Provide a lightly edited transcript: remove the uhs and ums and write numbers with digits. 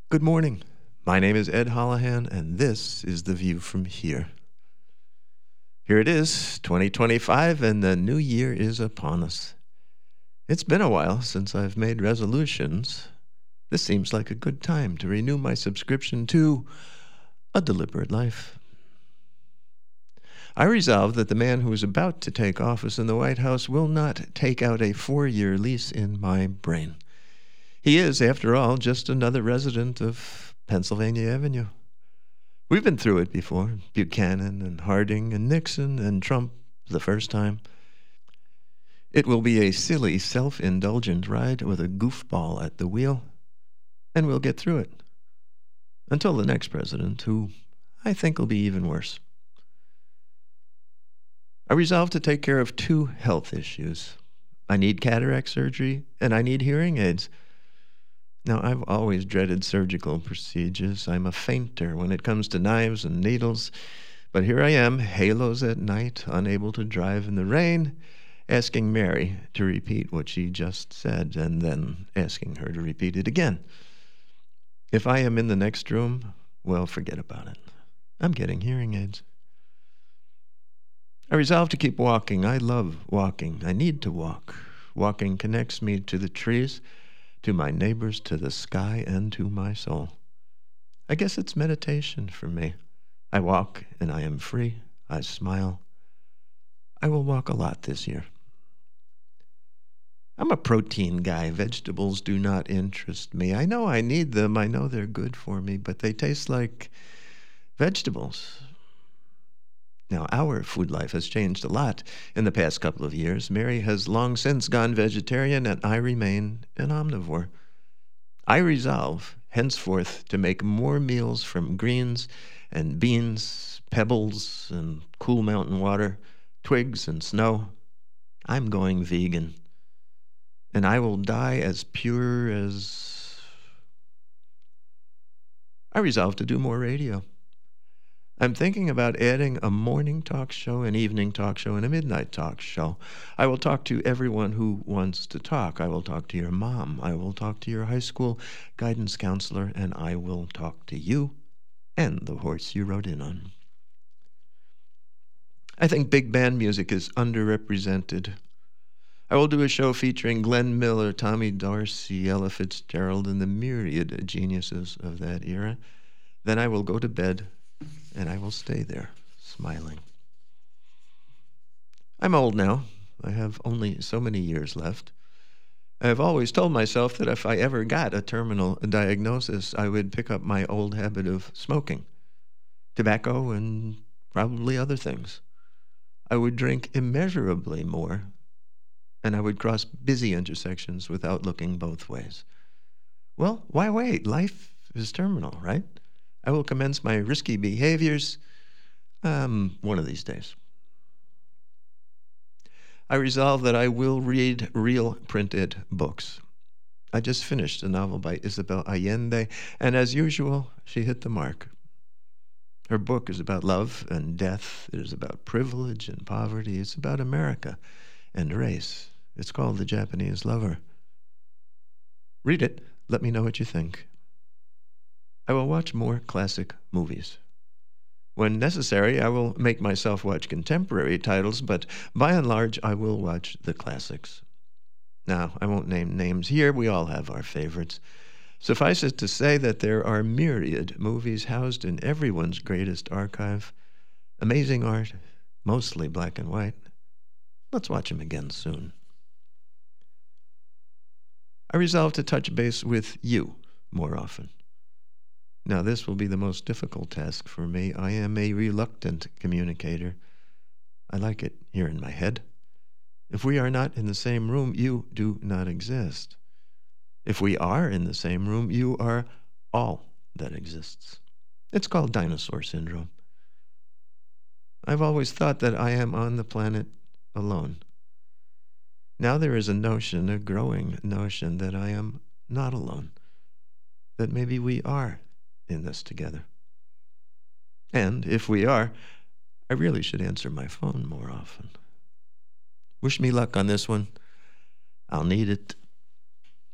Good morning. My name is Ed Holohan, and this is The View from Here. Here it is, 2025, and the new year is upon us. It's been a while since I've made resolutions. This seems like a good time to renew my subscription to A Deliberate Life. I resolved that the man who is about to take office in the White House will not take out a 4-year lease in my brain. He is, after all, just another resident of Pennsylvania Avenue. We've been through it before, Buchanan and Harding and Nixon and Trump the first time. It will be a silly, self-indulgent ride with a goofball at the wheel, and we'll get through it. Until the next president, who I think will be even worse. I resolved to take care of 2 health issues. I need cataract surgery, and I need hearing aids. Now, I've always dreaded surgical procedures. I'm a fainter when it comes to knives and needles. But here I am, halos at night, unable to drive in the rain, asking Mary to repeat what she just said, and then asking her to repeat it again. If I am in the next room, well, forget about it. I'm getting hearing aids. I resolved to keep walking. I love walking. I need to walk. Walking connects me to the trees, to my neighbors, to the sky, and to my soul. I guess it's meditation for me. I walk and I am free. I smile. I will walk a lot this year. I'm a protein guy. Vegetables do not interest me. I know I need them. I know they're good for me, but they taste like vegetables. Now, our food life has changed a lot in the past couple of years. Mary has long since gone vegetarian, and I remain an omnivore. I resolve, henceforth, to make more meals from greens and beans, pebbles and cool mountain water, twigs and snow. I'm going vegan, and I will die as pure as... I resolve to do more radio. I'm thinking about adding a morning talk show, an evening talk show, and a midnight talk show. I will talk to everyone who wants to talk. I will talk to your mom. I will talk to your high school guidance counselor, and I will talk to you and the horse you rode in on. I think big band music is underrepresented. I will do a show featuring Glenn Miller, Tommy Dorsey, Ella Fitzgerald, and the myriad geniuses of that era. Then I will go to bed, and I will stay there, smiling. I'm old now. I have only so many years left. I have always told myself that if I ever got a terminal diagnosis, I would pick up my old habit of smoking, tobacco, and probably other things. I would drink immeasurably more, and I would cross busy intersections without looking both ways. Well, why wait? Life is terminal, right? I will commence my risky behaviors one of these days. I resolve that I will read real printed books. I just finished a novel by Isabel Allende, and as usual, she hit the mark. Her book is about love and death. It is about privilege and poverty. It's about America and race. It's called The Japanese Lover. Read it. Let me know what you think. I will watch more classic movies. When necessary, I will make myself watch contemporary titles, but by and large, I will watch the classics. Now, I won't name names here. We all have our favorites. Suffice it to say that there are myriad movies housed in everyone's greatest archive. Amazing art, mostly black and white. Let's watch them again soon. I resolve to touch base with you more often. Now, this will be the most difficult task for me. I am a reluctant communicator. I like it here in my head. If we are not in the same room, you do not exist. If we are in the same room, you are all that exists. It's called dinosaur syndrome. I've always thought that I am on the planet alone. Now there is a notion, a growing notion, that I am not alone, that maybe we are in this together. And if we are, I really should answer my phone more often. Wish me luck on this one. I'll need it.